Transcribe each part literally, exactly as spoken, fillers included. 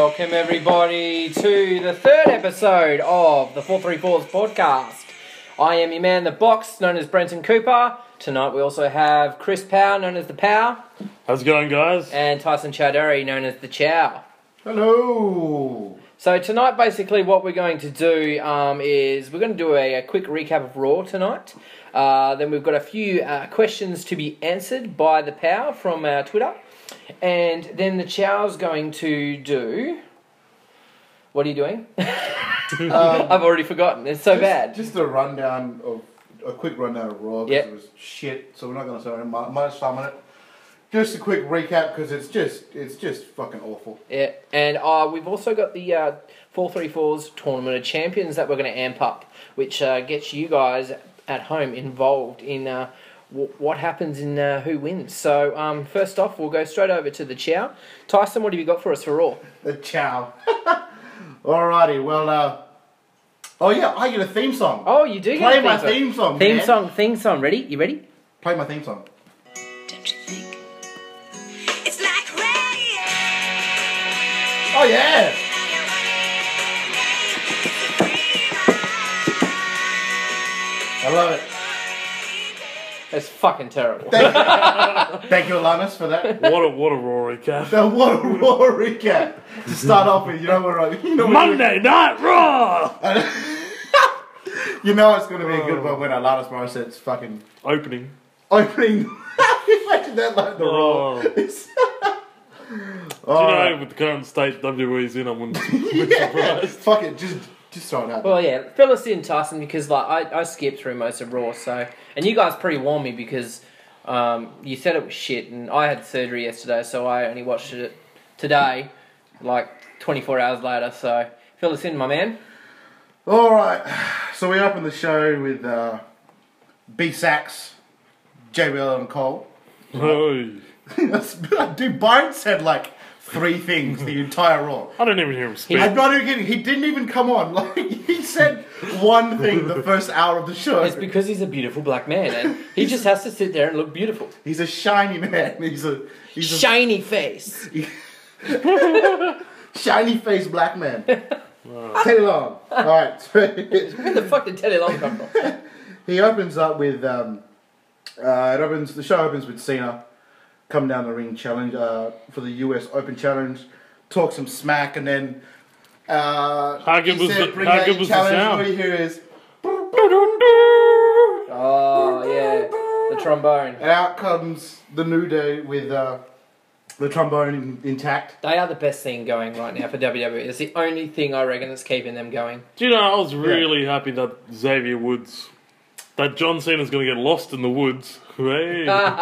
Welcome everybody to the third episode of the four three fours podcast. I am your man, the box, known as Brenton Cooper. Tonight we also have Chris Power, known as the Power. How's it going, guys? And Tyson Chowdhury, known as the Chow. Hello. So tonight, basically, what we're going to do um, is we're going to do a, a quick recap of Raw tonight. Uh, then we've got a few uh, questions to be answered by the Power from uh, Twitter. And then the Chow's going to do... What are you doing? Um, I've already forgotten. It's so just, bad. Just a rundown of... A quick rundown of Raw, because Yep. it was shit, so we're not going to spend mu- much time on it. Just a quick recap, because it's just it's just fucking awful. Yeah, and uh, we've also got the uh, four three fours Tournament of Champions that we're going to amp up, which uh, gets you guys at home involved in uh, w- what happens in uh, who wins. So um, first off, we'll go straight over to the Chow. Tyson, what have you got for us for Raw? The Chow. Alrighty, well, uh... Oh yeah, I get a theme song. Oh, you do get Play a theme my song. theme song, Theme man. song, theme song. Ready? You ready? Play my theme song. Don't you think? It's like rain. Oh yeah! I love it. That's fucking terrible. Thank you, Thank you Alanis, for that. What a what a Raw recap. So what a Raw recap to start off with. You know what? I- You know what Monday Night Raw You know it's going to be a good one when Alanis Morissette's fucking opening. opening. Imagine that like the Oh. Raw. Do you know, with the current state W W E's in, I wouldn't be Yeah. surprised. Fuck it, just just throw it out. Well, yeah, fill us in, Tyson, because like I, I skipped through most of Raw, so and you guys pre-warned me because um, you said it was shit, and I had surgery yesterday, so I only watched it today, like twenty-four hours later. So fill us in, my man. All right, so we open the show with uh, B Sax, J B L and Cole. Oh. Dude, Byron said like three things the entire Raw. I don't even hear him speak. I'm not even kidding. He didn't even come on. Like he said one thing the first hour of the show. It's because he's a beautiful black man, and he just has to sit there and look beautiful. He's a shiny man. He's a he's a Shiny face. shiny faced black man. Teddy Long. All right. So Where the fuck did Teddy Long come from? he opens up with um, uh, it opens the show opens with Cena coming down the ring challenge uh, for the U S Open Challenge, talk some smack, and then uh, How good he was said, the- "Bring how out good your was the challenge." sound? All you hear is, Oh yeah, the trombone. and out comes the New Day with uh, the trombone in, intact. They are the best thing going right now for W W E. It's the only thing I reckon that's keeping them going. Do you know, I was really happy that Xavier Woods, that John Cena's going to get lost in the woods. Hey.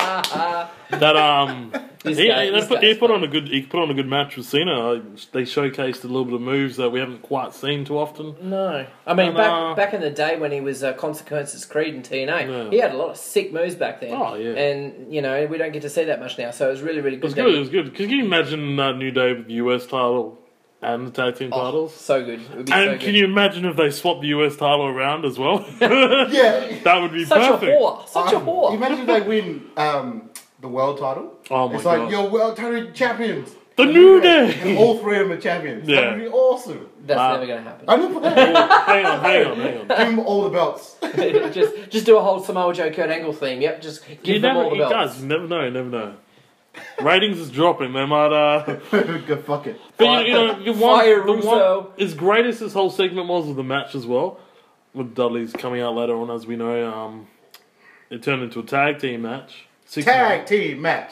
that um, This he, guy- he, this put, guy's he put on a good he put on a good match with Cena. Uh, They showcased a little bit of moves that we haven't quite seen too often. No, I mean And, back uh, back in the day when he was uh, Consequences Creed in T N A, Yeah. he had a lot of sick moves back then. Oh, yeah. and you know we don't get to see that much now, so it was really really It good. was that good. he- It was good. Can you imagine that New Day with the U S title and the tag team Oh, titles? so good. It would be And so can good. you imagine if they swapped the U S title around as well? Yeah. That would be Such perfect. a whore, such a Um, whore. Imagine if they win um, the world title. Oh my it's God. like you're world title champions. The New Day! And all three of them are champions. Yeah. That would be awesome. That's Wow. never going to happen. I know. hang on, hang on, hang on. Give them all the belts. just just do a whole Samoa Joe Kurt Angle theme. Yep, just give You them never, all the you belts. guys, you never know, you never know. Ratings is dropping. They might, uh. Go fuck it. But you, you know, the one, Fire the Russo. one, as great as this whole segment was of the match as well, with Dudley's coming out later on, as we know, um, it turned into a tag team match. Six Tag team match.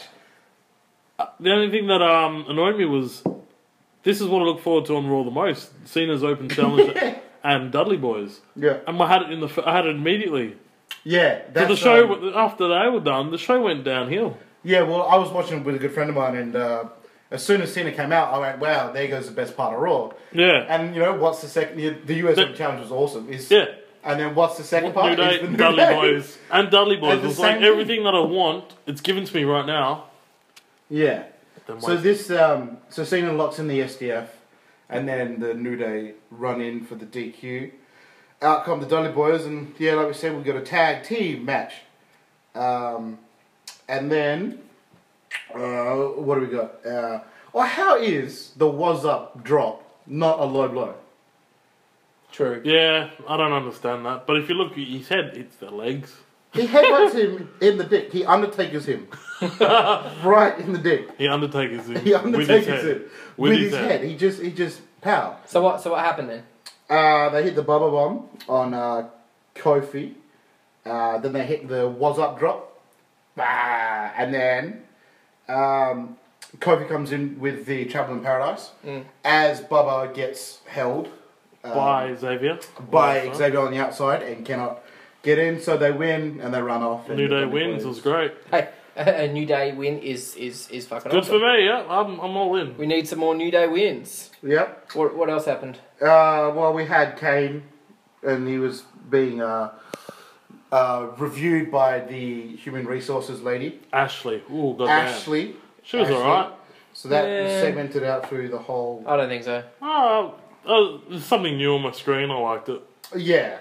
The only thing that um annoyed me was this is what I look forward to on Raw the most: Cena's Open Challenge and Dudley Boys. Yeah. And I had it in the f- I had it immediately. Yeah. So That's, the show um, after they were done, the show went downhill. yeah, well, I was watching with a good friend of mine, and uh, as soon as Cena came out, I went, wow, there goes the best part of Raw. Yeah, And, you know, what's the second... The U S The- Open Challenge was awesome. Is, yeah. And then what's the second New part? Day, Is the New Dudley Day. Boys, and Dudley Boys. And the It's like same thing. everything that I want. It's given to me right now. Yeah. Then So wait. this, um, so Cena locks in the S D F, and then the New Day run in for the D Q. Out come the Dudley Boys, and yeah, like we said, we got a tag team match. Um, and then, uh, what do we got? Uh, Or how is the was up drop not a low blow? True. Yeah, I don't understand that. But if you look at his head, it's the legs. He headbutts him in the dick. He undertakers him. Right in the dick. He undertakes him He with his undertakers head. him. With, his, head. He just, he just, pow. So what? So what happened then? Uh, they hit the Bubba Bomb on uh, Kofi. Uh, then they hit the was up drop. Bah! And then um, Kofi comes in with the Travel in Paradise. Mm. As Bubba gets held um, By Xavier. by Right. Xavier on the outside and cannot get in, so they win and they run off. And New Day and they wins. It lose. was great. Hey, a New Day win is is is fucking Good awesome. for me, yeah. I'm, I'm all in. We need some more New Day wins. Yep. What what else happened? Uh, well, we had Kane, and he was being uh, uh, reviewed by the human resources lady, Ashley. Ooh, goddamn. Ashley. She was Ashley. alright. So that was Yeah. segmented out through the whole. I don't think so. Oh, oh, there's something new on my screen. I liked it. Yeah.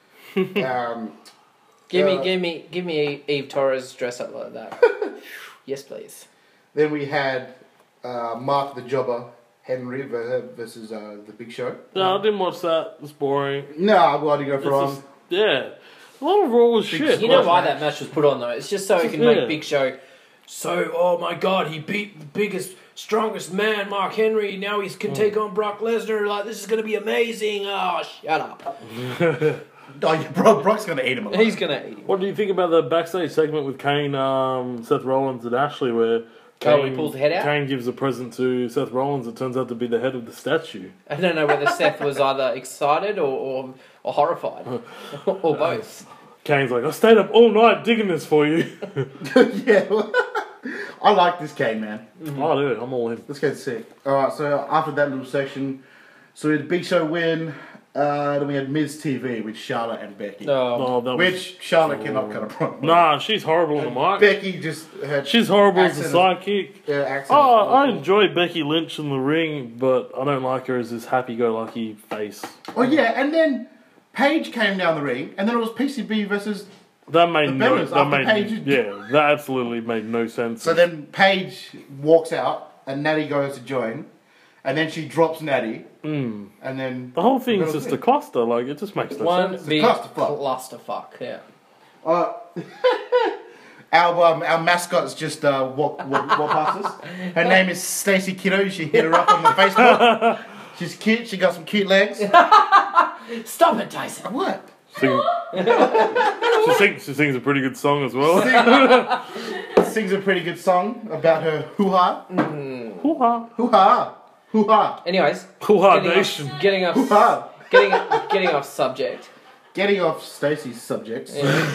um, Give me Uh, give me give me Eve Torres dress up like that. Yes, please. then we had uh, Mark the Jobber Henry ver- versus uh, the Big Show. No, I didn't watch that. It's boring. No, well, I didn't go It's for on. just, yeah. A lot of Raw was shit. You know Like, why that match was put on though? It's just so he can Yeah. make Big Show. So, oh my God, he beat the biggest, strongest man, Mark Henry. Now he can take on Brock Lesnar. Like this is going to be amazing. Oh, shut up. Oh, yeah, Brock, Brock's gonna eat him alive. He's going to eat him. What do you think about the backstage segment with Kane, um, Seth Rollins, and Ashley, where Oh, Kane, he pulls the head out? Kane gives a present to Seth Rollins. It turns out to be the head of the statue. I don't know whether Seth was either excited or or, or horrified or both. Kane's like, I stayed up all night digging this for you. Yeah. I like this Kane, man. Oh, dude, I'm all in. Let's get sick. Alright, so after that little section, so we had Big Show win, uh, then we had Miz T V with Charlotte and Becky. No. Oh, that was, Which Charlotte cannot cut a promo. nah, she's horrible on the mic. Becky just had She's horrible as a Accident. sidekick. uh, accent. Oh, I enjoy Becky Lynch in the ring, but I don't like her as this happy-go-lucky face. Oh yeah, and then Paige came down the ring, and then it was P C B versus. That made The no. Benners That after made Paige- yeah. That absolutely made no sense. So then Paige walks out, and Natty goes to join, and then she drops Natty, Mm. and then The whole thing's That was just a it. cluster. Like it just makes no One sense. big clusterfuck. clusterfuck. Yeah. Uh, our um, our mascot's just uh, walk, walk, walk past us. Her name is Stacey Kiddo. She hit her up on the Facebook. She's cute. She got some cute legs. Stop it, Tyson. What? Sing- she, sings, she sings a pretty good song as well. Sings a pretty good song about her hoo ha, Hoo-ha. hoo ha, hoo ha, Anyways, Hoo-ha getting Nation. off, getting hoo off, ha. getting, getting off subject. Getting off Stacey's subjects.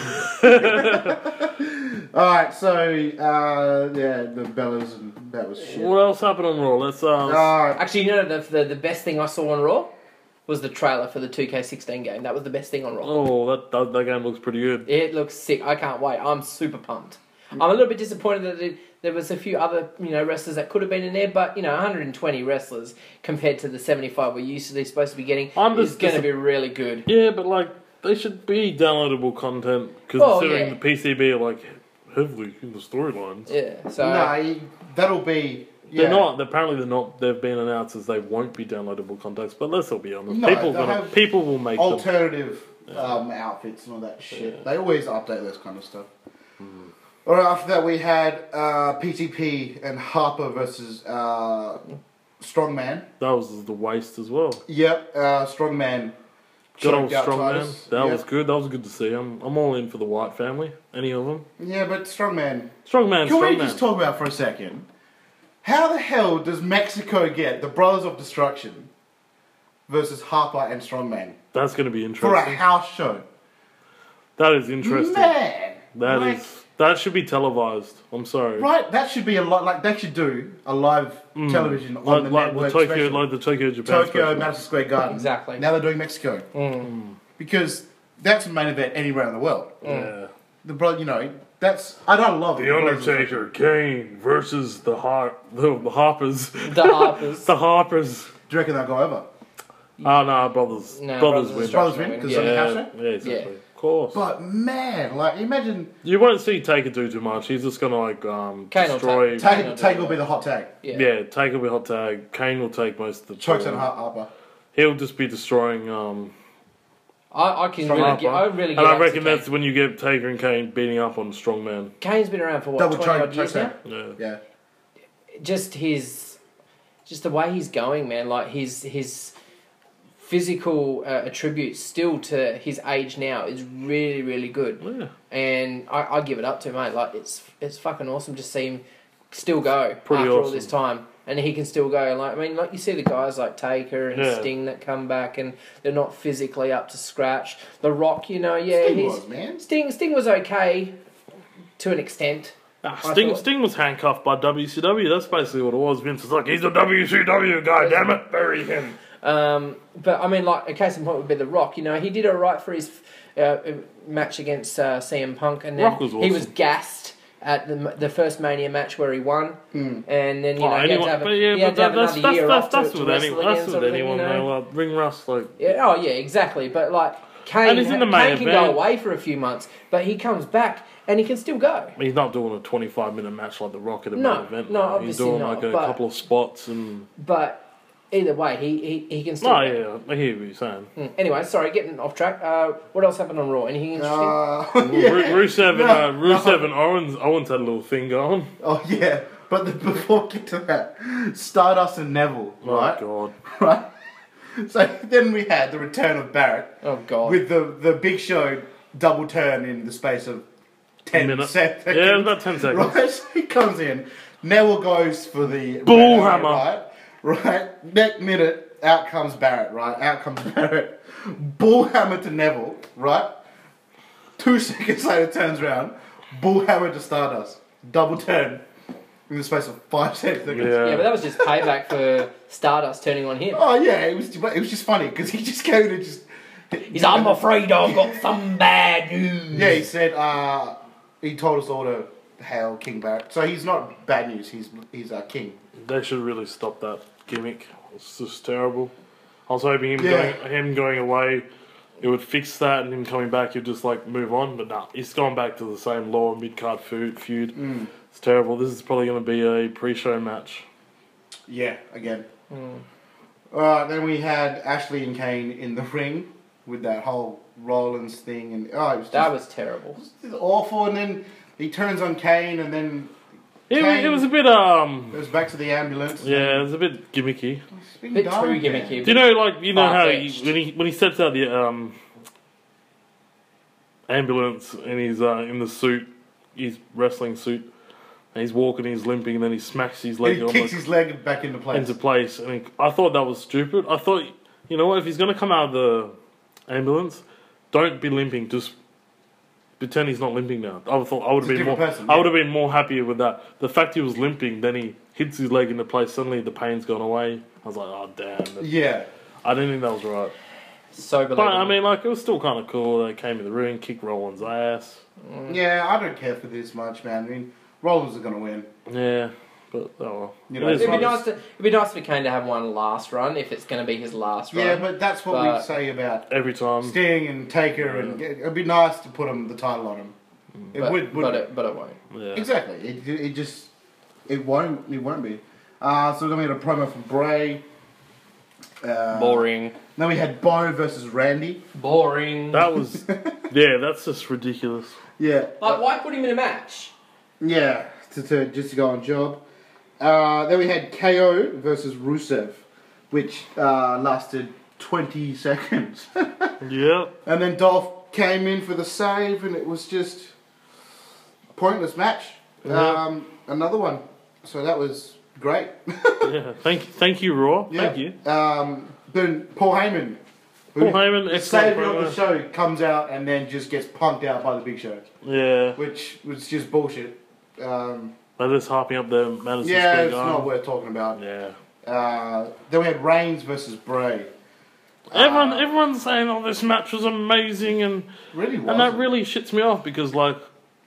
Yeah. All right, so uh, yeah, the Bellas and that was shit. What else happened on Raw? Let's uh. let's- All right. Actually, you know the, the the best thing I saw on Raw was the trailer for the two K sixteen game. That was the best thing on Raw. oh, that, that that game looks pretty good. It looks sick. I can't wait. I'm super pumped. I'm a little bit disappointed that it, there was a few other you know wrestlers that could have been in there, but you know one hundred twenty wrestlers compared to the seventy-five we're used to supposed to be getting I'm is just going to disap- be really good. Yeah, but like they should be downloadable content because Oh, considering yeah. the P C B are like heavily in the storylines. Yeah. So No, you- that'll be. Yeah. They're not. Apparently, they're not. They've been announced as they won't be downloadable contacts. But let's all be honest. No, people, they'll gonna, have people will make them. alternative um, outfits and all that shit. Yeah. They always update those kind of stuff. All right, after that we had uh, P T P and Harper versus uh, Strongman. That was the waste as well. Yep, uh, Strongman. Good old choked out strong man. Titus. That Yep. was good. That was good to see. I'm, I'm all in for the White family. Any of them? Yeah, but Strongman. Strong man. Can Strong we man. just talk about for a second? How the hell does Mexico get the Brothers of Destruction versus Harper and Strongman That's going to be for a interesting. house show? That is interesting. Man, That like, is- That should be televised. I'm sorry. right. That should be a lot. Like they should do a live television on Like, the like the network. Tokyo, special. like the Tokyo Japan Tokyo, special. Madison Square Garden. Exactly. Now they're doing Mexico Mm. because that's a main event anywhere in the world. Yeah. The bro, you know, that's I don't love The it. Undertaker, Kane versus the Har- the, the Harpers. The Harpers. the Harpers. Do you reckon they'll go over? Oh no, brothers, No, brothers, Brothers win. Brothers win because Yeah. of the Yeah, house show. yeah, exactly. Yeah. Of course. But man, like imagine You won't see Taker do too much. He's just gonna like um Kane will destroy. take- Take no, Take no, will be the hot tag. Yeah. Yeah, Taker will be hot tag. Kane will take most of the Chokes ball. on Har- Harper. He'll just be destroying. Um, I, I can Strong really up, get, right? I really and get I up reckon to Kane. that's when you get Taker and Kane beating up on strongman. Kane's been around for what, Double twenty choke, odd years choke now? Yeah. Yeah. Just his, just the way he's going, man. Like his his physical uh, attributes still to his age now is really really good, Yeah. and I, I give it up to him, mate. Like it's it's fucking awesome to see him still go Pretty after all awesome. this time, and he can still go. Like I mean, like you see the guys like Taker and Yeah. Sting that come back and they're not physically up to scratch. The Rock, you know, yeah, Sting he's was, man. Sting. Sting was okay to an extent. Nah, I Sting, thought- Sting was handcuffed by W C W. That's basically what it was. Vince was like, he's a W C W guy, damn it, bury him. Um, but I mean, like a case in point would be The Rock. You know, he did all right for his uh, match against uh, C M Punk, and then Rock was he awesome. was gassed at the the first Mania match where he won, Hmm. and then you Oh, know he had anyone, to have, a, but yeah, he had but to have that, that's, another that's, year that's, off to, that's to with wrestle any, again, that's sort with of thing, anyone, you know? though. Like, ring rust, like, Yeah, oh yeah, exactly. But like Kane, And he's in the main Kane can event. go away for a few months, but he comes back and he can still go. he's not doing a twenty-five minute match like The Rock at a No, main event. no, man. He's obviously doing not, like a but- couple of spots and. But either way, he he, he can still. Oh, go. yeah, I hear what you're saying. Hmm. Anyway, sorry, getting off track. Uh, what else happened on Raw? Anything interesting? Uh, Ru- yeah. Rusev and, No, uh, no. Rusev and Owens, Owens had a little thing going. Oh yeah, but the, before we get to that, Stardust and Neville, right? Oh, God. Right. So then we had the return of Barrett oh God. with the the Big Show double turn in the space of ten Minute. seconds. Yeah, it was about ten seconds. Right, so he comes in. Neville goes for the Bull Red hammer. Arrow, Right, right. Next minute, out comes Barrett. Right, out comes Barrett. Bull hammer to Neville. Right. Two seconds later, turns around. Bull hammer to Stardust. Double turn in the space of five seconds. Yeah. Yeah, but that was just payback for Stardust turning on him. Oh yeah, it was. It was just funny because he just came in and just. He's, I'm afraid I've got some bad news. Yeah, he said. Uh, he told us all to hail King Barrett. So he's not bad news. He's he's our king. They should really stop that gimmick. It's just terrible. I was hoping him Yeah. going him going away, it would fix that, and him coming back, he'd just like move on. But nah, he's gone back to the same lower mid card feud. feud. Mm. It's terrible. This is probably going to be a pre-show match. Yeah, again. Mm. Alright, then we had Ashley and Kane in the ring with that whole Rollins thing, and oh, it was just, That was terrible. it was awful. And then he turns on Kane, and then It, was- Kane it was a bit um. goes back to the ambulance. Yeah, it was a bit gimmicky. It's been Bit done, too man. gimmicky. Do you know, like you know how he, Far-fetched. when he when he steps out the um ambulance and he's uh, in the suit, his wrestling suit, and he's walking, he's limping, and then he smacks his leg He on kicks the, his leg back into place. into place. And he, I thought that was stupid. I thought, you know what, if he's gonna come out of the ambulance, don't be limping. Just pretend he's not limping now. I would thought I would have It's a been more. different person, I yeah. would have been more happier with that. The fact he was limping, then he hits his leg into place. Suddenly the pain's gone away. I was like, oh damn. Yeah. I didn't think that was right. So But believable. I mean, like, it was still kind of cool. They came in the ring, kicked Rollins' ass. Yeah, I don't care for this much, man. I mean, Rollins are gonna win. Yeah, but oh well. You It know, is it'd be what it nice is. to it'd be nice for Kane to have one last run if it's going to be his last run. Yeah, but that's what But- we say about Every time. Sting and Taker, and it'd be nice to put him the title on him. It but, would, would but it but it won't. Yeah. exactly. It, it just it won't it won't be. Uh, so then we had a promo from Bray. Uh, Boring. Then we had Bo versus Randy. Boring. That was. Yeah, that's just ridiculous. Yeah, Like, why put him in a match? yeah, to, to just to go on job. Uh, then we had K O versus Rusev, which uh, lasted twenty seconds. Yeah. And then Dolph came in for the save, and it was just a pointless match. Yeah. Um, another one. So that was great. Yeah. Thank, thank you, Raw. Yeah. Thank you. Um, then Paul Heyman, who- Paul Heyman, the excellent savior of the promo. show, comes out and then just gets punked out by the Big Show, Yeah. which was just bullshit. Um, They're just harping up their Madison yeah, Square it's Garden. not worth talking about. Yeah. Uh, then we had Reigns versus Bray. Everyone, Uh, everyone's saying, "Oh, this match was amazing," and Really was. and that really shits me off because, like,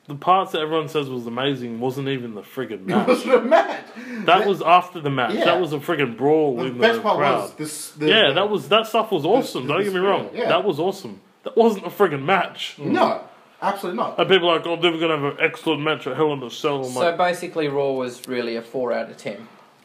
the parts that everyone says was amazing wasn't even the friggin' It match. was a match. That was after the match. Yeah. That was a friggin' brawl The in best the part crowd. was this. The, yeah, the- that was that stuff was awesome. the- Don't get me wrong. yeah. That was awesome. That wasn't a friggin' match. No, absolutely not. And people are like, oh, they're gonna have an excellent match at Hell in a Cell. I'm So like, basically, Raw was really a four out of ten.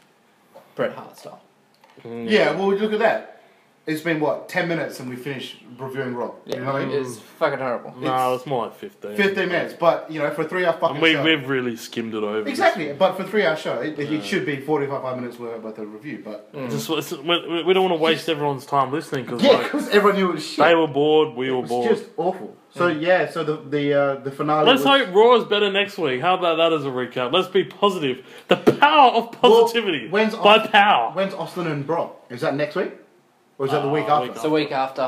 Bret Hart style. mm. Yeah, well, look at that. It's been what ten minutes and we finished reviewing Raw. Yeah, You know what I mean? it's fucking horrible. No, it's more like fifteen. Fifteen minutes, but you know, for a three-hour fucking And we, show. we've really skimmed it over. Exactly, but for a three-hour show, it, it should be forty-five minutes worth of review. But Just, it's- we, we don't want to waste everyone's time listening because yeah, like, because everyone knew it was shit. they were bored, we It were was bored. just awful. So yeah, so the the uh, the finale. Let's was, hope Raw is better next week. How about that as a recap? Let's be positive. The power of positivity Well, when's by Aus- power. When's Austin and Brock? Is that next week, or is that the Uh, week week after? It's a week after.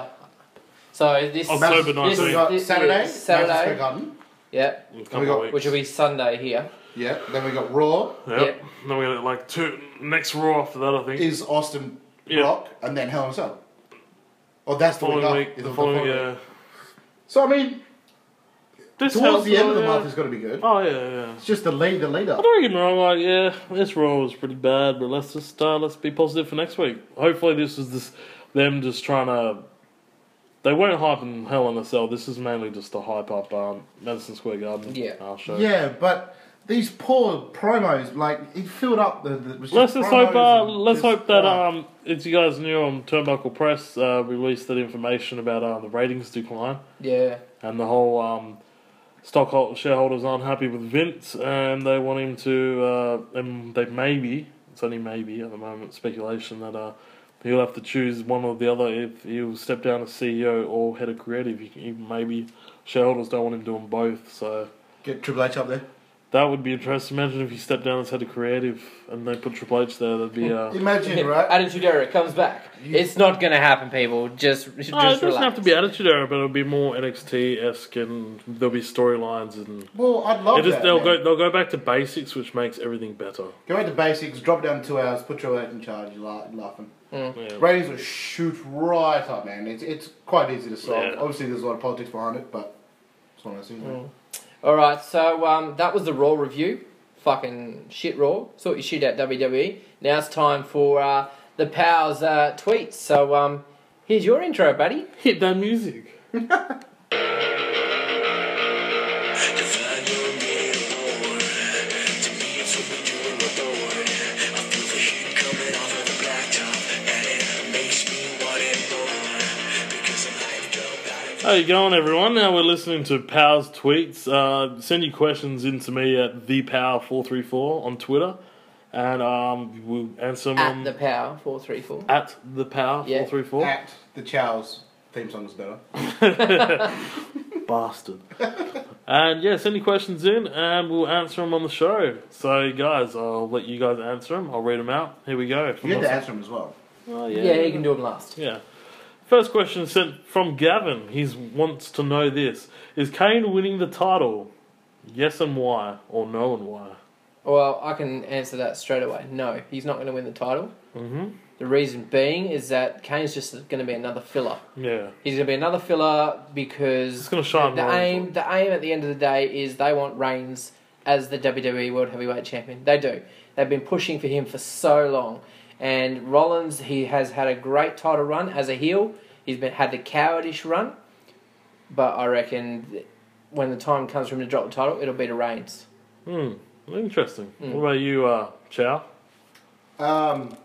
So this October this, nineteenth. So we got this- Saturday, this- Saturday, Madison Square Garden. yeah, In a we couple got- of weeks. which will be Sunday here. Yeah. Then we got Raw. Yep. yeah. Then we got like two next Raw after that, I think. Is Austin Yeah. Brock, and then Hell in a Cell. Oh, that's the week following after. week. Is The it following, following yeah. week? So I mean, This towards Hell's the end of the yeah. month is going to be good. Oh yeah, yeah. It's just the lead, the lead I up. don't get me wrong, like yeah, this Raw was pretty bad, but let's just uh, let's be positive for next week. Hopefully, this is this them just trying to. They weren't hyping Hell in a Cell. This is mainly just to hype up um, Madison Square Garden. Yeah. Our show. Yeah, but these poor promos, like it filled up the. the it was Let's just hope. promos Uh, and let's just- hope that uh, um, as you guys knew on Turnbuckle Press, uh, we released that information about uh, the ratings decline Yeah, and the whole um, stockholder shareholders aren't happy with Vince and they want him to. Uh, and they maybe it's only maybe at the moment speculation that uh, he'll have to choose one or the other if he'll step down as C E O or head of creative. He, he, maybe shareholders don't want him doing both, so. get Triple H up there. That would be interesting. Imagine if he stepped down as head of creative and they put Triple H there. That'd be. Uh, Imagine, right? Attitude Era comes back. It's not going to happen, people. Just, just No, it doesn't relax. have to be Attitude Era, but it'll be more N X T-esque and there'll be storylines and Well, I'd love it just, that. they'll man. go they'll go back to basics, which makes everything better. Go back to basics, drop down two hours, put Triple H in charge. You're la- laughing. Yeah. Ratings will shoot right up, man. It's it's quite easy to solve. Yeah. Obviously, there's a lot of politics behind it, but it's one of those things. man. All right, so um, that was the Raw review. Fucking shit Raw. Sort your shit out, W W E. Now it's time for uh, the Powers uh, tweets. So um, here's your intro, buddy. Hit that music. How you going, everyone? Now we're listening to Pow's tweets. Uh, send your questions in to me at the power four three four on Twitter, and um, we'll answer them At on the Power four three four. at the power Yeah. four three four. At the Chow's theme song is better. Bastard. And yeah, send your questions in, and we'll answer them on the show. So, guys, I'll let you guys answer them. I'll read them out. Here we go. You had to answer them as well. Oh, Yeah, yeah. you can do them last. Yeah. First question sent from Gavin. He wants to know this: is Kane winning the title? Yes, and why, or no, and why? Well, I can answer that straight away. No, he's not going to win the title. Mm-hmm. The reason being is that Kane's just going to be another filler. Yeah. He's going to be another filler because It's gonna shine the more aim. into The aim at the end of the day is they want Reigns as the W W E World Heavyweight Champion. They do. They've been pushing for him for so long, and Rollins, he has had a great title run as a heel. He's been had the cowardish run, but I reckon th- when the time comes for him to drop the title, it'll be to Reigns. Hmm. Interesting. Mm. What about you, uh, Chow? Um,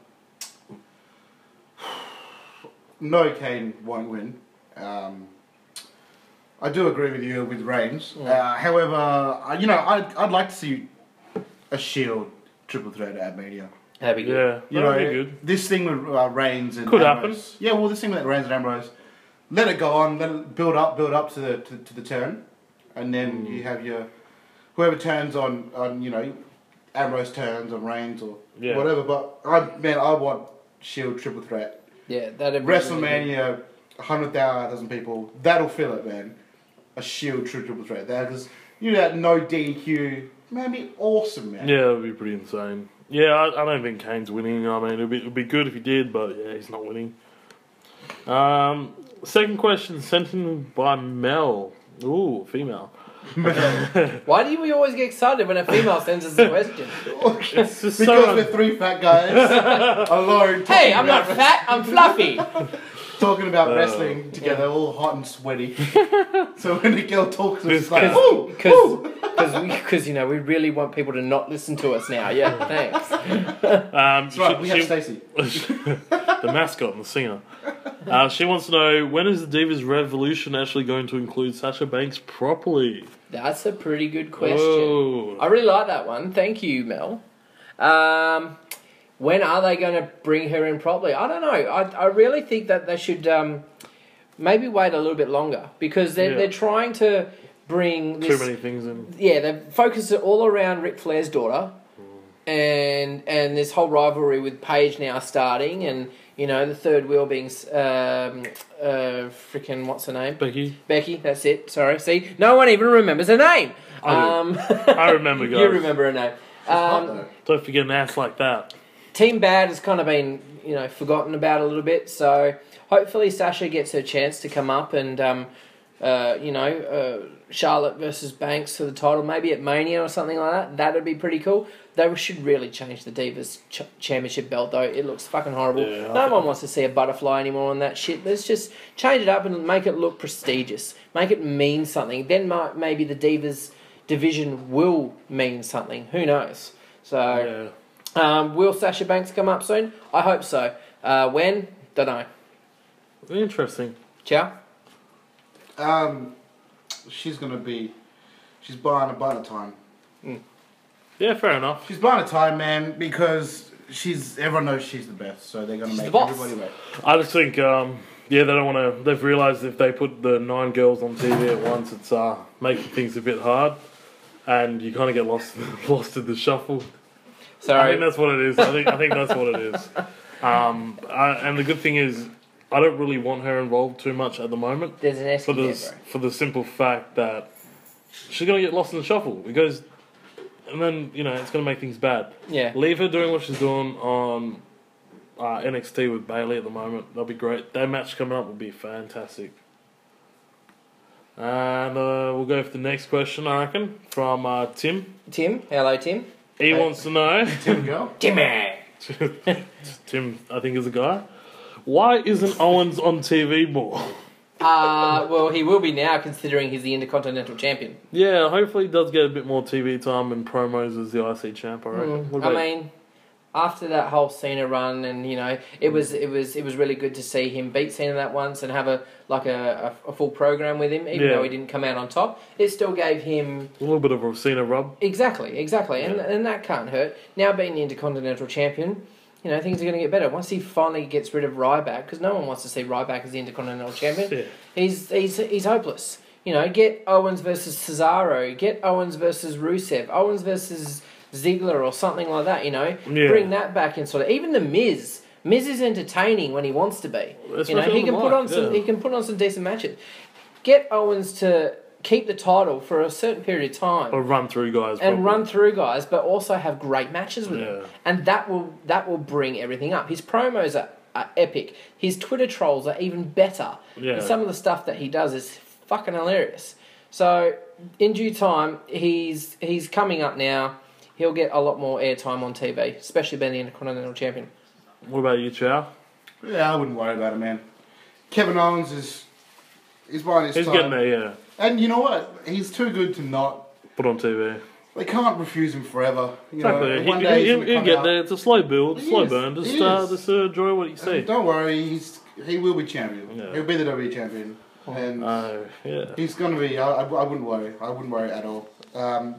no, Kane won't win. Um, I do agree with you with Reigns. Uh, however, uh, you know, I'd, I'd like to see a Shield triple threat at Mania. That'd be good. Yeah. You know, That'd be good. this thing with uh, Reigns and Could Ambrose. Yeah, well, this thing with Reigns and Ambrose, let it go on, let it build up, build up to the to, to the turn, and then Mm. you have your whoever turns on on you know Ambrose turns on Reigns or Yeah. whatever. But I man, I want Shield triple threat. Yeah, that'd be really good. WrestleMania, hundred thousand people, that'll fill it, man. A Shield triple threat. That is, you know, that no D Q, man, be awesome, man. Yeah, that would be pretty insane. Yeah, I, I don't think Kane's winning. I mean, it'd be, it'd be good if he did, but yeah, he's not winning. Um, second question sent in by Mel. Ooh, female. Why do we always get excited when a female sends us a question? It's just Because so we're three fat guys alone. Hey, talking I'm not about- fat, I'm fluffy. Talking about Uh, wrestling together, all hot and sweaty. So when a girl talks, This it's like, guy- ooh, ooh. Because, you know, we really want people to not listen to us now. Yeah, thanks. um, That's right, she- we have she- Stacey. the mascot and the singer. Uh, she wants to know, when is the Divas Revolution actually going to include Sasha Banks properly? That's a pretty good question. Oh. I really like that one. Thank you, Mel. Um, when are they going to bring her in properly? I don't know. I, I really think that they should um, maybe wait a little bit longer because they're, Yeah. they're trying to bring Too this... many things in. Yeah, they focus it all around Ric Flair's daughter, and and this whole rivalry with Paige now starting, and you know the third wheel being um, uh, freaking what's her name? Becky? Becky. That's it. Sorry. See, no one even remembers her name. I do. Um, I remember, guys. you remember her name. Hot, Um, though. Don't forget an ass like that. Team Bad has kind of been, you know, forgotten about a little bit. So hopefully Sasha gets her chance to come up and, um, uh, you know, uh, Charlotte versus Banks for the title, maybe at Mania or something like that. That'd be pretty cool. They should really change the Divas ch- Championship belt, though. It looks fucking horrible. Yeah, I no think- one wants to see a butterfly anymore on that shit. Let's just change it up and make it look prestigious. Make it mean something. Then might, maybe the Divas division will mean something. Who knows? So... Yeah. Um, will Sasha Banks come up soon? I hope so. Uh, when? Don't know. Interesting. Ciao. Um, she's gonna be. She's buying a buying a time. Yeah, fair enough. She's buying a time, man, because she's. Everyone knows she's the best, so they're gonna She's make the boss. everybody wait. I just think, um, yeah, they don't want to. They've realised if they put the nine girls on T V at once, it's uh, making things a bit hard, and you kind of get lost, lost in the shuffle. I Sorry. think that's what it is. I think I think that's what it is. Um, I, and the good thing is, I don't really want her involved too much at the moment There's an S for the there, bro. for the simple fact that she's gonna get lost in the shuffle because, and then you know it's gonna make things bad. Yeah. Leave her doing what she's doing on uh, N X T with Bailey at the moment. That'll be great. That match coming up will be fantastic. And uh, we'll go for the next question, I reckon, from uh, Tim. Tim. Hello, Tim. He wants to know. Tim girl. Timmy. Tim, I think, is a guy. Why isn't Owens on T V more? Uh, well, he will be now, considering he's the Intercontinental Champion. Yeah, hopefully he does get a bit more T V time and promos as the I C champ, I reckon. What I about- mean, after that whole Cena run, and you know, it was it was it was really good to see him beat Cena that once and have a like a, a, a full program with him, even Yeah. though he didn't come out on top. It still gave him a little bit of a Cena rub. exactly, exactly, and Yeah. and that can't hurt. Now being the Intercontinental Champion, you know, things are going to get better once he finally gets rid of Ryback, because no one wants to see Ryback as the Intercontinental Champion. Yeah. He's he's he's hopeless. You know, get Owens versus Cesaro, get Owens versus Rusev, Owens versus Ziggler or something like that. You know, Yeah. bring that back in sort of. Even the Miz, Miz is entertaining when he wants to be. Especially you know, he on can the put mic, on some yeah. he can put on some decent matches. Get Owens to keep the title for a certain period of time. Or run through guys. And properly. run through guys, but also have great matches with them, Yeah. and that will that will bring everything up. His promos are, are epic. His Twitter trolls are even better. Yeah. And some of the stuff that he does is fucking hilarious. So in due time, he's he's coming up now. He'll get a lot more airtime on T V, especially being the Intercontinental Champion. What about you, Chow? Yeah, I wouldn't worry about it, man. Kevin Owens is he's buying his He's time. getting there, yeah. And you know what? He's too good to not. Put on T V. They can't refuse him forever. You Exactly. know, He, one he, day he's he, gonna he'll come get out. there. It's a slow build, He slow is. burn. Just, He uh, is. just uh, enjoy what you see. And don't worry, he's he will be champion. Yeah. He'll be the W champion, and Oh, yeah. he's gonna be. I, I, I wouldn't worry. I wouldn't worry at all. Um,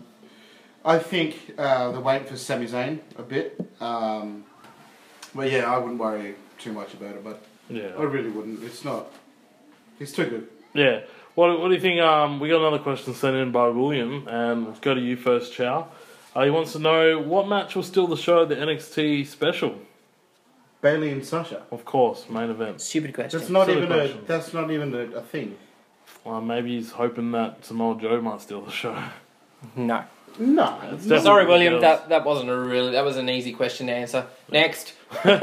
I think uh, they're waiting for Sami Zayn a bit. Um, but yeah, I wouldn't worry too much about it. But I Yeah. really wouldn't. It's not. He's too good. Yeah. What, what do you think? Um, we got another question sent in by William, and let's go to you first, Chow. Uh, he wants to know what match will steal the show, the N X T special. Bailey and Sasha. Of course, main event. Stupid question. That's not Silly even question. a. That's not even a, a thing. Well, maybe he's hoping that Samoa Joe might steal the show. No. No. It's definitely Sorry, William. girls. That that wasn't a really that was an easy question to answer. Next.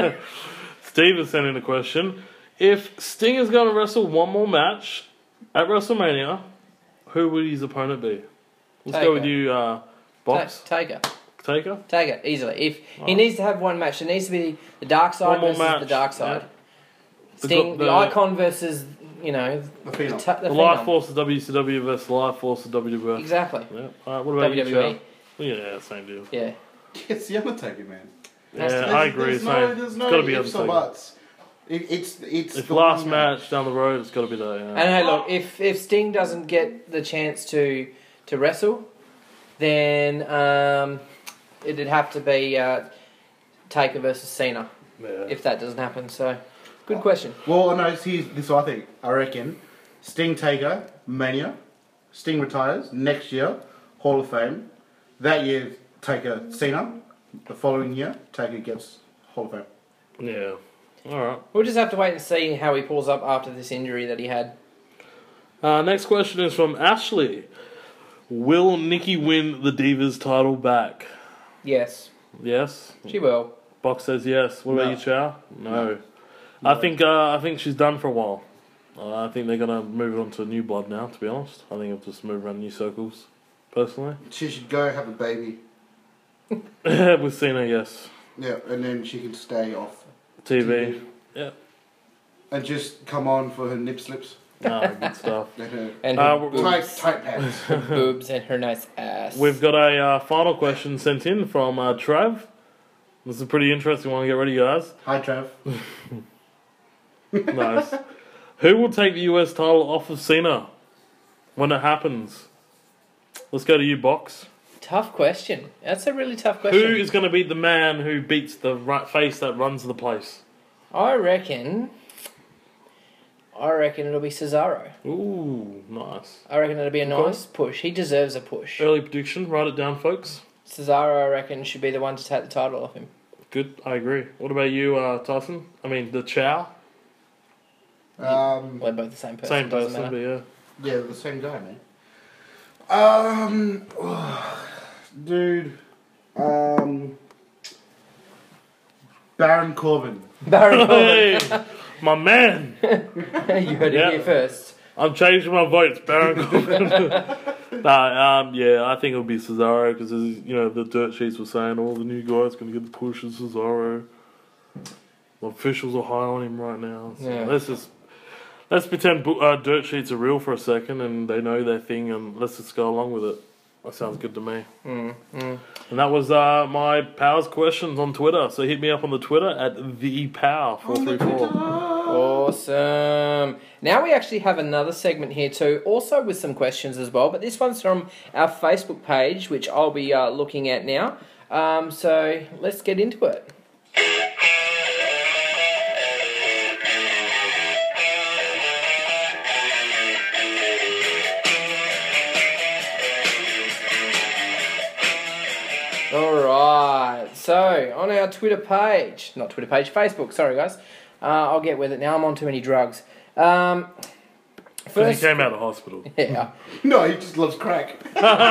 Steve has sent in a question. If Sting is going to wrestle one more match at WrestleMania, who would his opponent be? Let's Taker. go with you, uh, Box. Ta- Taker. Taker? Taker, easily. If he Oh. needs to have one match, it needs to be the dark side One more versus match, the dark side. The Sting, go- the, the- icon versus, you know, The Phenom. ta- the The Life Phenom. Force of W C W versus the Life Force of W W F. Exactly. Yeah. Alright, what about W W E. you, Chow? Yeah, same deal. Yeah. It's the Undertaker, man. Has Yeah, to- I agree. There's Same. no, there's it's no got to be ifs or Undertaker. buts. It, it's it's If the last one match down the road, it's got to be that. Yeah. And hey, look, if if Sting doesn't get the chance to to wrestle, then um, it'd have to be uh, Taker versus Cena yeah. if that doesn't happen. So, good question. Well, no, see, this is what I think. I reckon Sting Taker, Mania, Sting retires, next year, Hall of Fame. That year, Taker Cena. The following year, Taker gets Hall of Fame. yeah. All right. We'll just have to wait and see how he pulls up after this injury that he had. Uh, next question is from Ashley. Will Nikki win the Divas title back? Yes, Yes. she will. Box says yes. What No. about you, Chow? No. No. I think uh, I think she's done for a while. Uh, I think they're gonna move on to New Blood now. To be honest, I think it'll just move around new circles. Personally, She should go have a baby. with Cena, yes. Yeah, and then she can stay off T V. Yeah. and just come on for her nip slips No, good stuff. and her And Uh, her we're- tight boobs, tight pants. her boobs and her nice ass. We've got a uh, final question sent in from uh, Trav. This is a pretty interesting one. Get ready, guys. Hi, Trav. Nice. Who will take the U S title off of Cena when it happens? Let's go to you, Box. Tough question. That's a really tough question. Who is going to be the man who beats the ru- face that runs the place? I reckon. I reckon it'll be Cesaro. Ooh, nice. I reckon it'll be a Okay. nice push. He deserves a push. Early prediction. Write it down, folks. Cesaro, I reckon, should be the one to take the title off him. Good. I agree. What about you, uh, Tyson? I mean, the Chow. Um, We're both the same person. Same doesn't person, matter. but yeah. yeah, the same guy, man. Um, dude, um, Baron Corbin. Baron Corbin. Hey, my man. You heard Yeah. it here first. I'm changing my vote. It's Baron Corbin. nah, um, yeah, I think it'll be Cesaro because you know the dirt sheets were saying all the new guys going to get the push of Cesaro. The officials are high on him right now. So Yeah. let's just let's pretend bu- uh, dirt sheets are real for a second and they know their thing, and let's just go along with it. That sounds good to me. Mm, mm. And that was uh, my Powers questions on Twitter. So hit me up on the Twitter at the Power four three four. Awesome. Now we actually have another segment here too, also with some questions as well. But this one's from our Facebook page, which I'll be uh, looking at now. Um, so let's get into it. Alright, so on our Twitter page, not Twitter page, Facebook, sorry guys, uh, I'll get with it now, I'm on too many drugs. Um, He first, came out of hospital. yeah, No, he just loves crack.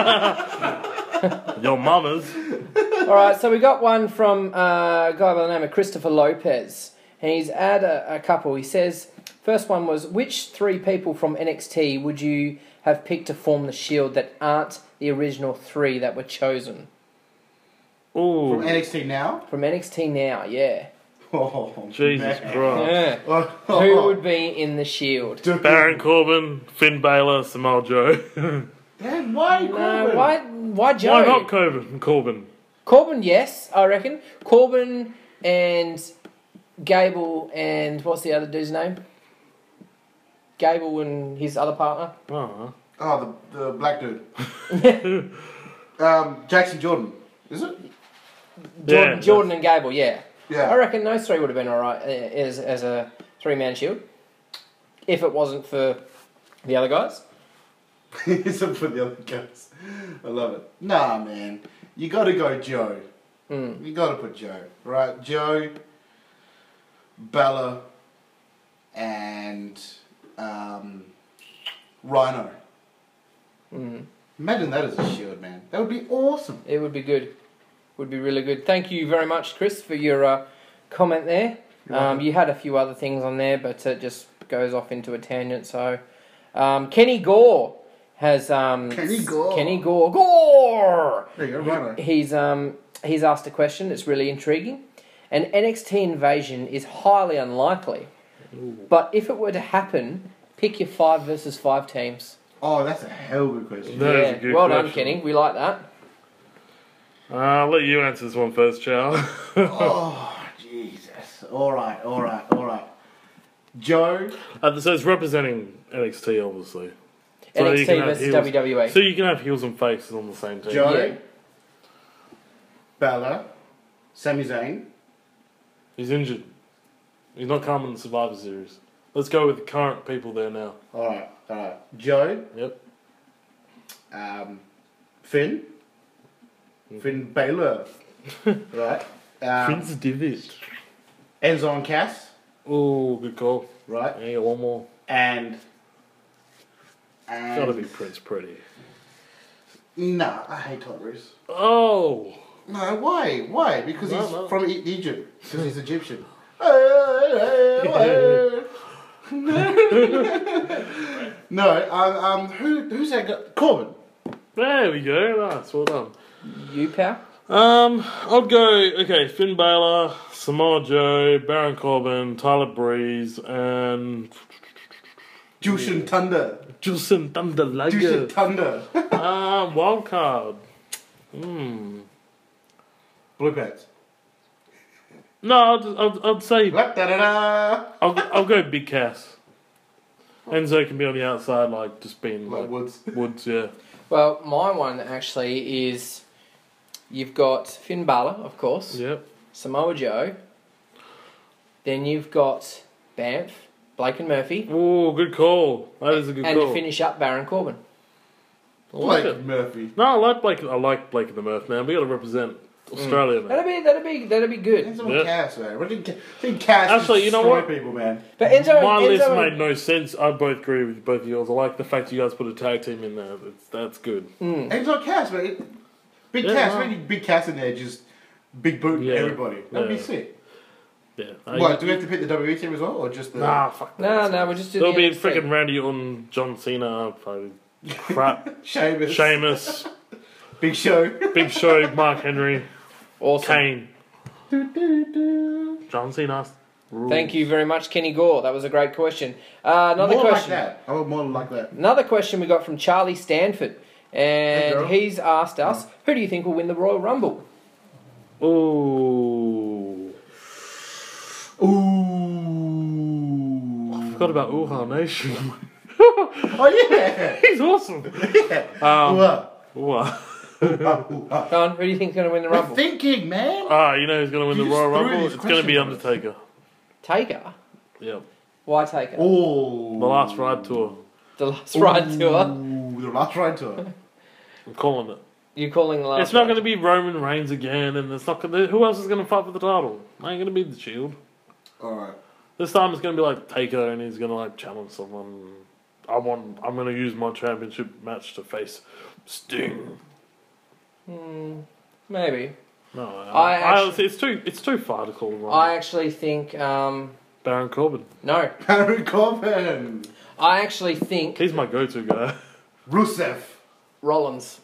Your mama's. alright, so we got one from uh, a guy by the name of Christopher Lopez, and he's had a, a couple. He says, first one was, which three people from N X T would you have picked to form the Shield that aren't the original three that were chosen? Ooh, From N X T now? From N X T now, yeah. Oh, Jesus man. Christ. Yeah. Oh, Who would be in the Shield? Baron Corbin, Finn Balor, Samoa Joe. Man, why No, Corbin? why, why Joe? Why not Corbin? Corbin. Corbin, yes, I reckon. Corbin and Gable and what's the other dude's name? Gable and his other partner. Oh. Oh, the, the black dude. um, Jackson Jordan. Is it? Jordan, Yeah, Jordan and Gable, yeah. Yeah. I reckon those three would have been alright as, as a three-man shield. If it wasn't for the other guys. Except for the other guys. I love it. Nah, man. You gotta go Joe. Mm. You gotta put Joe. Right? Joe, Bella, and um, Rhino. Mm. Imagine that as a shield, man. That would be awesome. It would be good. Would be really good. Thank you very much, Chris, for your uh, comment there. You're Um, welcome. you had a few other things on there, but it just goes off into a tangent. So, um, Kenny Gore, has um, Kenny Gore. Kenny Gore. Gore! There you go, right. He's um he's asked a question that's really intriguing. An N X T invasion is highly unlikely, but if it were to happen, pick your five versus five teams. Oh, that's a hell of a question. That is yeah, a good well done, question. Kenny. We like that. Uh, I'll let you answer this one first, Chow. Oh, Jesus. All right, all right, all right. Joe. uh, so it's representing N X T, obviously. So N X you T can have versus heels- W W E. So you can have heels and faces on the same team. Joe. Yeah. Bella. Sami Zayn. He's injured. He's not coming in the Survivor Series. Let's go with the current people there now. All right, all right. Joe. Yep. Um, Finn. Mm-hmm. Finn Balor. Right. Um, Prince Devitt. Enzo and Cass. Oh, good call. Right. Yeah, you got one more. And. and Gotta be Prince Pretty. Nah, I hate Tyler Breeze. Oh! No, why? Why? Because No, he's no. from E- Egypt. Because he's Egyptian. No, um, um, who, who's that guy? Corbin. There we go. Nice, well done. You, pal? Um, I'd go, okay, Finn Balor, Samoa Joe, Baron Corbin, Tyler Breeze, and Jushin Thunder. Jushin Thunder Jushin Liger. Thunder. Ah, wild card. Hmm. Blue Pants. No, I'd, I'd, I'd say Da da da. I'll, go- I'll go Big Cass. Enzo can be on the outside, like just being Like like Woods. Woods, yeah. Well, my one actually is you've got Finn Balor, of course, Yep. Samoa Joe. Then you've got Banff, Blake and Murphy, Oh, good call. That is a good and call. to finish up Baron Corbin. I like Blake it. Murphy. No, I like Blake. I like Blake and the Murph, man. We got to represent Australia, man. That'd be that'd be that'd be good. Enzo Yeah. and Cass, man. What did Ca- I think Cass Actually, you know destroy what? people, man. But Enzo, My Enzo list and- made no sense. I both agree with both of yours. I like the fact you guys put a tag team in there. That's, that's good. Mm. Enzo and Cass, man. It- Big Yeah, Cass. wow. Really big Cass in there, just big boot Yeah. everybody. That'd be Yeah. sick. Yeah. What, do we have to pick the W W E team as well, or just the... Nah, fuck that. No, no, we'll just do There'll the be N X T. freaking Randy Orton, John Cena, probably crap, Sheamus. Sheamus, Big Show. Big Show, Mark Henry, Awesome. Kane, Do, do, do. John Cena. Thank you very much, Kenny Gore. That was a great question. Uh, another more question. like that. I would more like that. Another question we got from Charlie Stanford, Hey, and girl. he's asked us, "Who do you think will win the Royal Rumble?" Ooh. Ooh. Forgot about Uha Nation. Oh, yeah. He's awesome. yeah. Um, Ooh, uh, Uha. ooh, uh, ooh, uh. Go on, who do you think's going to win the We're Rumble? thinking, man. Ah, you know who's going to win You the just Royal threw Rumble? these It's going to be questions at us. Undertaker. Taker. Yep. Why Taker? Oh. The last ride tour. The last ride tour. Ooh, the last ride tour. I'm calling it. You're calling the last. It's not ride going to be Roman Reigns again, and it's not going to. Who else is going to fight for the title? Ain't going to be the Shield. Alright. This time it's going to be like Taker, and he's going to like challenge someone. I want. I'm going to use my championship match to face Sting. Hmm, maybe. No, I I, actually- honestly, it's too. It's too far to call him. I actually think. Um, Baron Corbin. no, Baron Corbin. I actually think He's my go-to guy. Rusev. Rollins.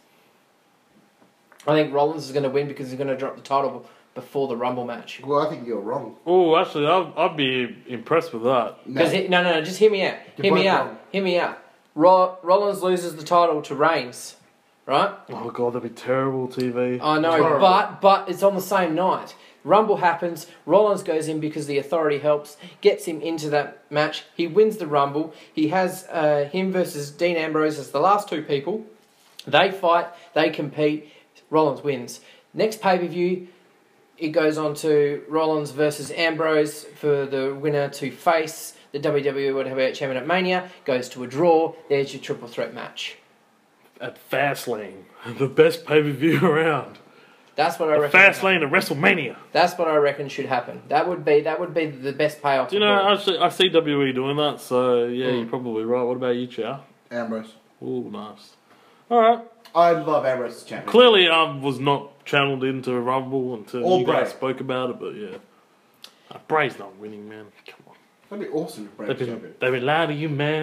I think Rollins is going to win because he's going to drop the title before the Rumble match. Well, I think you're wrong. Oh, actually, I'd, I'd be impressed with that. Because no. no, no, just hear me out. You're Hear me both out. wrong. Hear me out. Ro- Rollins loses the title to Reigns, right? Oh god, that'd be terrible T V. I know, Horrible. but but it's on the same night. Rumble happens. Rollins goes in because the Authority helps, gets him into that match. He wins the Rumble. He has uh, him versus Dean Ambrose as the last two people. They fight. They compete. Rollins wins. Next pay per view, it goes on to Rollins versus Ambrose for the winner to face the W W E World Heavyweight Champion at Mania. Goes to a draw. There's your triple threat match. At Fastlane, the best pay-per-view around. That's what I The reckon. Fastlane of WrestleMania. That's what I reckon should happen. That would be that would be the best payoff. Do you of know, all. actually, I see W W E doing that, so yeah, Mm. you're probably right. What about you, Chow? Ambrose. Oh, nice. Alright. I love Ambrose as champion. Clearly, I was not channeled into Rumble until Or you guys Bray. spoke about it, but yeah. Uh, Bray's not winning, man. Come on. That'd be awesome if Bray They've was been, champion. they've been lying to you, man.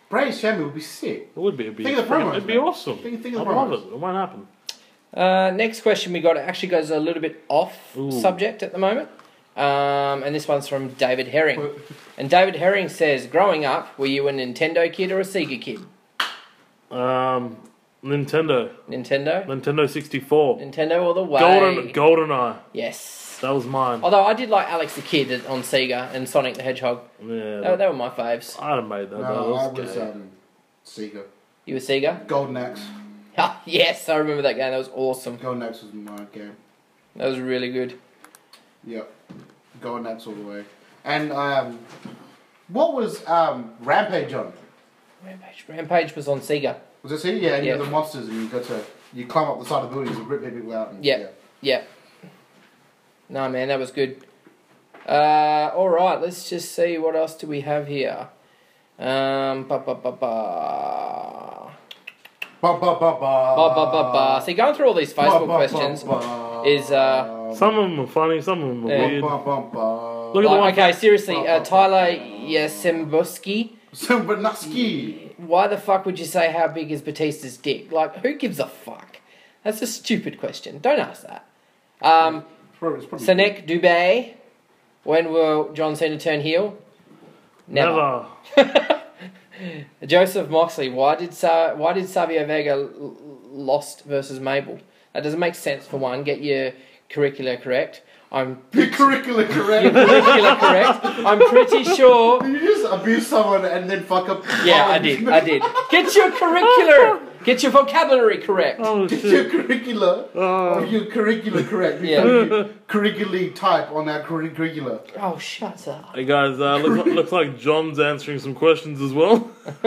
Bray's Shammy would be sick. It would be. It'd be, Think of the promos, it'd be man. awesome. Think- think of I'd the love promos. it. It won't happen. Uh, next question we got actually goes a little bit off Ooh. subject at the moment. Um, and this one's from David Herring. And David Herring says, growing up, were you a Nintendo kid or a Sega kid? Um, Nintendo. Nintendo? Nintendo sixty-four. Nintendo all the way. Golden, GoldenEye. Yes. That was mine. Although I did like Alex the Kid on Sega and Sonic the Hedgehog. Yeah. They, they were my faves. I'd have made that. that No, I was was gay. um, Sega. You were Sega? Golden Axe. Ah, yes, I remember that game. That was awesome. Golden Axe was my game. That was really good. Yep. Golden Axe all the way. And um, what was um, Rampage on? Rampage. Rampage was on Sega. Was it Sega? Yeah, and you Yeah. had the monsters and you got to you climb up the side of the buildings and rip people out. And, Yeah. Yeah. No, man, that was good. Uh, all right, let's just see what else do we have here. Um, ba ba ba ba. Ba ba ba ba. Ba ba ba ba. See, going through all these Facebook Ba, ba, questions ba, ba. is uh. Some of them are funny, some of them are Yeah. weird. Ba, ba, ba. Look at the Like, one. okay, seriously, uh, Tyler Yasembuski. Simbonaski. Why the fuck would you say how big is Batista's dick? Like, who gives a fuck? That's a stupid question. Don't ask that. Um, Probably- it's probably- Sanek Dubé. When will John Cena turn heel? Never. Joseph Moxley. Why did Sa- Why did Savio Vega l- l- lost versus Mabel? That doesn't make sense. For one, get your curricula correct. I'm Your curriculum your correct. curricula correct. I'm pretty sure. Did you just abuse someone and then fuck up? Yeah, I did. I did. Get your curricular. Get your vocabulary correct. Oh, Get your shit. curricula. Oh. Or your curricula correct. Yeah. Curriculally type on our curricula. Oh, shut up. Hey guys, uh, looks, looks like John's answering some questions as well.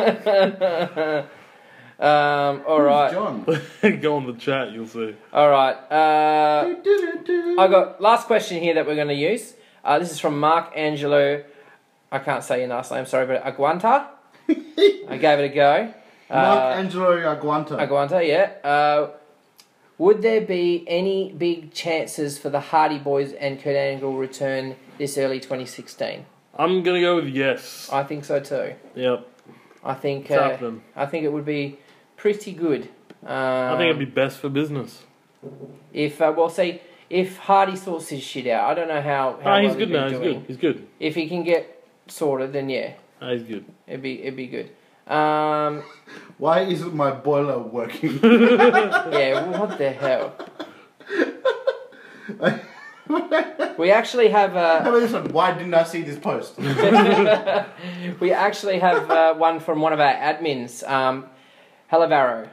Um. All right. John. Go on the chat, you'll see. All right. Uh. I got last question here that we're going to use. Uh, this is from Mark Angelo. I can't say your last name, sorry, but Aguanta. I gave it a go. Mark Uh, Angelo Aguanta. Aguanta, yeah. Uh, would there be any big chances for the Hardy Boys and Kurt Angle return this early twenty sixteen? I'm gonna go with yes. I think so too. Yep, I think. it's Uh, happening. I think it would be pretty good. Um, I think it'd be best for business. if uh, well, see, if Hardy sorts his shit out, I don't know how. how Ah, he's well good been now. He's doing. good. He's good. If he can get sorted, then yeah, Ah, he's good. it'd be it'd be good. Um, Why isn't my boiler working? yeah, what the hell? We actually have How uh, about this one? Why didn't I see this post? we actually have uh, one from one of our admins, um, Halavaro.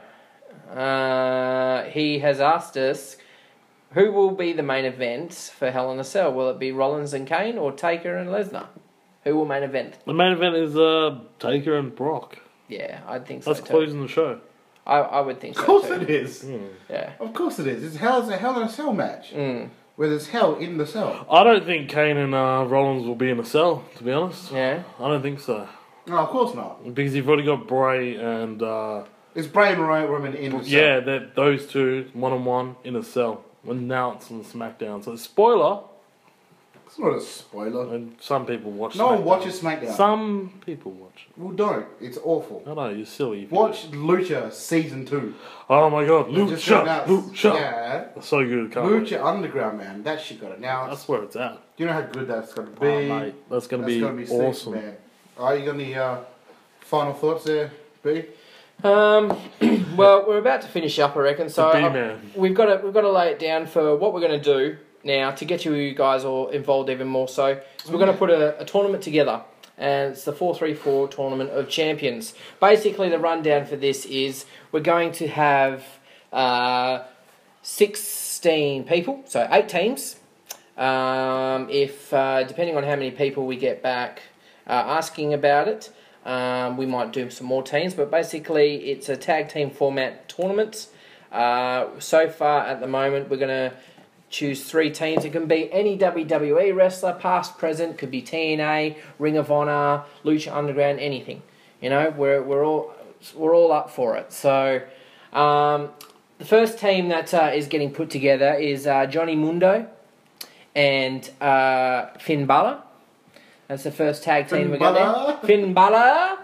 Uh, he has asked us, who will be the main event for Hell in a Cell? Will it be Rollins and Kane or Taker and Lesnar? Who will main event? The main event is uh, Taker and Brock. Yeah, I think so That's too. closing the show. I, I would think Of so course too. it is. Hmm. Yeah. Of course it is. It's hell. It's a hell in a cell match. Mm. Where there's hell in the cell. I don't think Kane and uh, Rollins will be in a cell, to be honest. Yeah. I don't think so. No, of course not. Because you've already got Bray and, uh, It's Bray and Roman in the cell. yeah, they're, those two, one on one, in a cell. Announced on SmackDown. So, spoiler, It's not a spoiler. and some people watch No SmackDown. one watches SmackDown. Some people watch it. Well, don't. It's awful. I know, you're silly. if you Watch do. Lucha season two. Oh my god, Just got Lucha! announced. Lucha! Yeah. So good, can't wait. Lucha Underground, man. That shit got announced. That's where it's at. Do you know how good that's going to be? Oh, mate, that's going to That's be, gonna be sick, awesome. man. Are you got any uh, final thoughts there, B? Um, well, we're about to finish up, I reckon. So The I- B-man. we've got to we've got to lay it down for what we're going to do now to get you guys all involved even more. So, so we're going to put a, a tournament together, and it's the four three four Tournament of Champions. Basically, the rundown for this is we're going to have uh, sixteen people, so eight teams. Um, if uh, depending on how many people we get back uh, asking about it. Um, we might do some more teams, but basically it's a tag team format tournament. Uh, so far at the moment, we're going to choose three teams. It can be any W W E wrestler, past, present. Could be T N A, Ring of Honor, Lucha Underground, anything. You know, we're we're all we're all up for it. So um, the first team that uh, is getting put together is uh, Johnny Mundo and uh, Finn Balor. That's the first tag team Finn we're going Balor. to Finn Balor,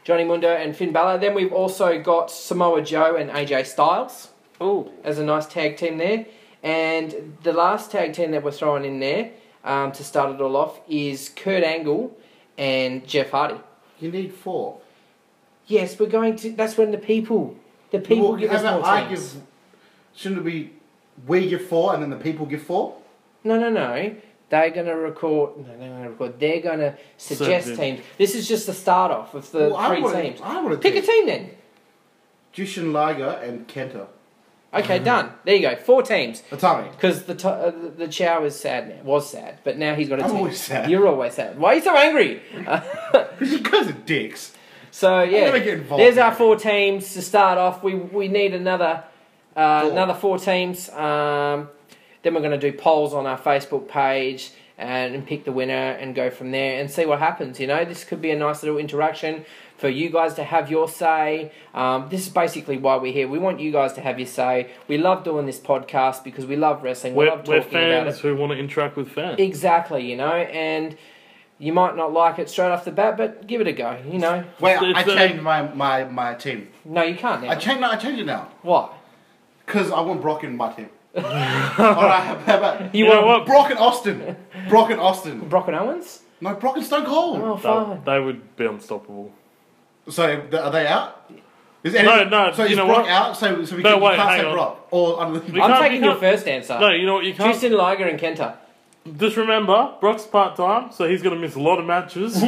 Johnny Mundo and Finn Balor. Then we've also got Samoa Joe and A J Styles Ooh. as a nice tag team there. And the last tag team that we're throwing in there um, to start it all off is Kurt Angle and Jeff Hardy. You need four. Yes, we're going to. That's when the people, the people Well, give how us more about I teams. give? Shouldn't it be we give four and then the people give four? No, no, no. They're going to record. No, they're going to record. They're going to suggest So the- teams. This is just the start off of the Well, I three wanna- teams. I want to Pick a team then. Jushin Liger and Kenta. Okay, done. There you go. Four teams. Atami. Because the, to- uh, the the Chow is sad now. Was sad, but now he's got a I'm team. always sad. You're always sad. Why are you so angry? Because you guys are dicks. So yeah, gonna get involved there's in our it. four teams to start off. We we need another uh, Four. another four teams. Um, then we're going to do polls on our Facebook page and, and pick the winner and go from there and see what happens. You know, this could be a nice little interaction for you guys to have your say. Um, this is basically why we're here. We want you guys to have your say. We love doing this podcast because we love wrestling. We We're, love we're talking about fans it. who want to interact with fans. Exactly, you know, and you might not like it straight off the bat, but give it a go, you know. Wait, It's- I it's, uh, changed my, my, my team. No, you can't now. I changed. No, I changed it now Why? because I want Brock in my team. All right, how about You You know want what? Brock and Austin? Brock and Austin. Brock and Owens? No, Brock and Stone Cold. Oh, They, fine. they would be unstoppable. So th- are they out? Is No, no, So you is know Brock what? out? So, so we No, can, wait, you can't hang say on. Brock or under We I'm can't- taking we your can't- first answer. No, you know what? You can't. Justin Liger and Kenta. Just remember, Brock's part time, so he's going to miss a lot of matches.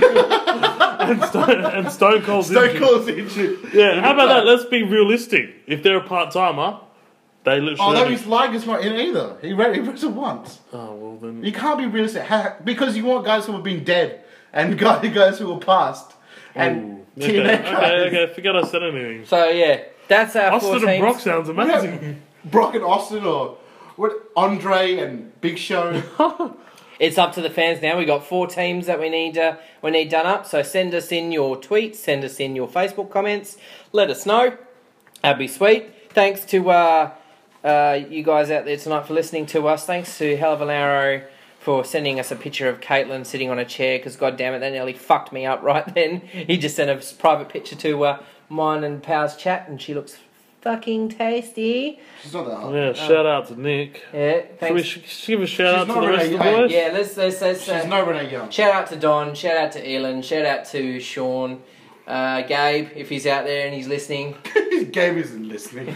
and, Stone, and Stone Cold's Stone injured. Cold's injured. Yeah, how about that? Let's be realistic. If they're a part timer, they literally. Oh, that only- means Liger's not in either. He read he wrestled once. Oh well, then. You can't be realistic Ha- because you want guys who have been dead and guys guys who are past and Ooh, T N A okay, guys. okay, okay. Forget I said anything. So, yeah, that's our four Austin and teams. Brock sounds amazing. Brock and Austin or what? Andre and Big Show. It's up to the fans now. We got four teams that we need uh, we need done up. So send us in your tweets, send us in your Facebook comments. Let us know. That'd be sweet. Thanks to uh, uh, you guys out there tonight for listening to us. Thanks to Hell of an Arrow for sending us a picture of Caitlin sitting on a chair. Because God damn it, that nearly fucked me up right then. He just sent a private picture to uh, mine and Pow's chat, and she looks fucking tasty. She's not that hard. Yeah, shout out to Nick. Yeah, Should we thanks. sh- give a shout out She's to not the rest really- of the boys? Yeah, let's let's let's. She's Uh, no Renee Young. Shout out to Don, shout out to Elon, shout out to Sean, uh, Gabe, if he's out there and he's listening. Gabe isn't listening.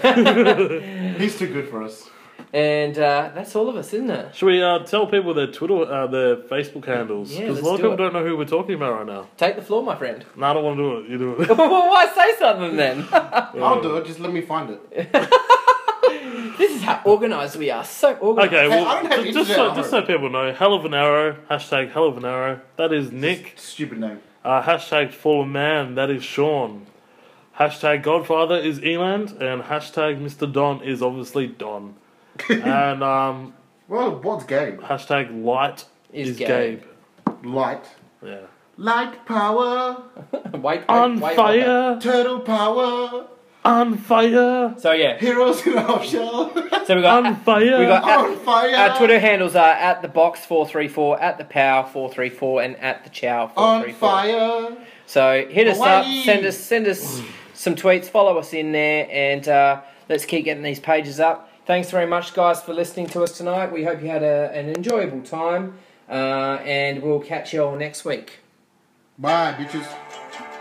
He's too good for us. And uh, that's all of us, isn't it? Should we uh, tell people their Twitter, uh, their Facebook handles? Yeah, Because let's a lot of do people it. don't know who we're talking about right now. Take the floor, my friend. No, I don't want to do it. You do it. Well, why say something then? I'll do it. Just let me find it. This is how organised we are. So organised. Okay, Hey, well, I don't have just, just, internet so, at just home. so people know, Hell of an Arrow, hashtag Hell of an Arrow, that is Nick. Stupid name. Uh, hashtag Fallen Man, that is Sean. Hashtag Godfather is Eland, and hashtag Mister Don is obviously Don. and um, Well, what's Gabe? hashtag Light Is is, Gabe. Gabe. Light. Yeah. Light power. wait, wait, On wait, fire! Turtle power. On fire! So yeah, Heroes in our shell. so we got On fire! we got On fire. our Twitter handles are at the box four three four, at the pow four three four, and at the chow four three On four. fire. So hit us Hawaii. up, send us send us some tweets, follow us in there, and uh, let's keep getting these pages up. Thanks very much, guys, for listening to us tonight. We hope you had a, an enjoyable time, uh, and we'll catch you all next week. Bye, bitches.